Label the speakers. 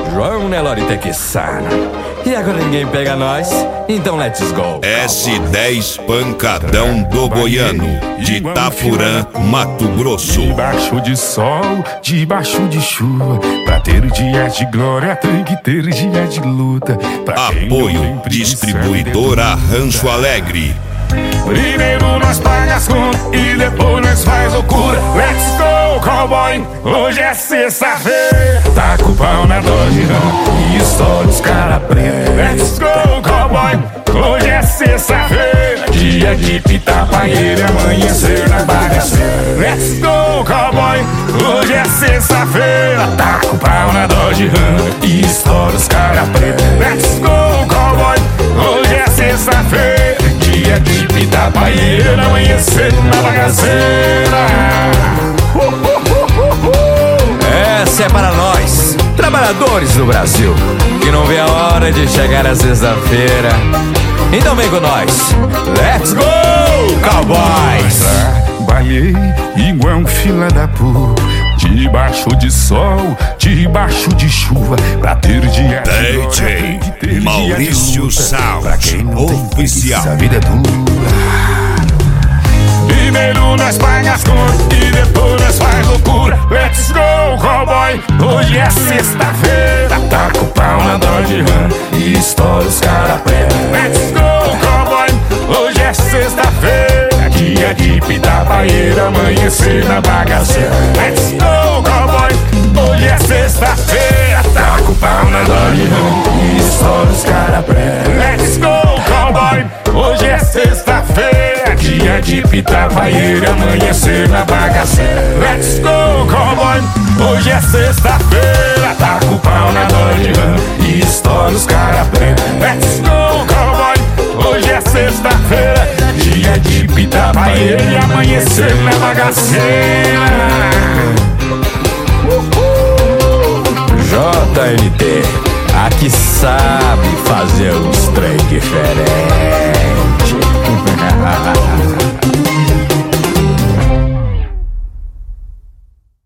Speaker 1: João Nelore Tequissana. E agora ninguém pega nós, então let's go.
Speaker 2: S10 Pancadão do Goiano, de Itapurã, Mato Grosso.
Speaker 3: Debaixo de sol, debaixo de chuva, pra ter dias de glória tem que ter dias de luta.
Speaker 2: Apoio Distribuidora Rancho Alegre.
Speaker 3: Primeiro nós paga as contas e depois nós faz loucura. Let's go, cowboy, hoje é sexta-feira. Taca o pau na Dodge Ram e estoura os cara preto. Let's go, cowboy, hoje é sexta-feira. Dia de pitapaeira e amanhecer na bagaceira. Let's go, cowboy, hoje é sexta-feira. Taca o pau na Dodge Ram e estoura os cara preto. Let's go, cowboy, hoje é sexta-feira. Dia de pitapaeira, amanhecer na bagaceira.
Speaker 1: Essa é para nós, trabalhadores do Brasil, que não vê a hora de chegar a sexta-feira. Então vem com nós, let's go, cowboys!
Speaker 3: Trabalhei igual um fila da puta, debaixo de sol, debaixo de chuva, pra ter dia
Speaker 2: DJ Maurício Sound Oficial.
Speaker 3: A vida é dura. Primeiro nós paga as contas e depois nós faz loucura. Let's go, cowboy, hoje é sexta-feira. Taca o pau na Dodge Ram e estoura os cara preto. Let's go, cowboy, hoje é sexta-feira. Dia de pitapaeira, amanhecer na bagaceira. Let's go, cowboy, hoje é sexta-feira. Taca o pau na Dodge Ram e estoura os cara preto. Let's go, cowboy, hoje é sexta-feira. Dia de pitapaeira, amanhecer na bagaceira. Let's go, cowboy, hoje é sexta-feira. Taca o pau na Dodge Ram e estoura os cara preto. Let's go, cowboy, hoje é sexta-feira. Dia de pitapaeira e amanhecer na bagaceira.
Speaker 1: JNT, aqui sabe fazer uns trem diferentes.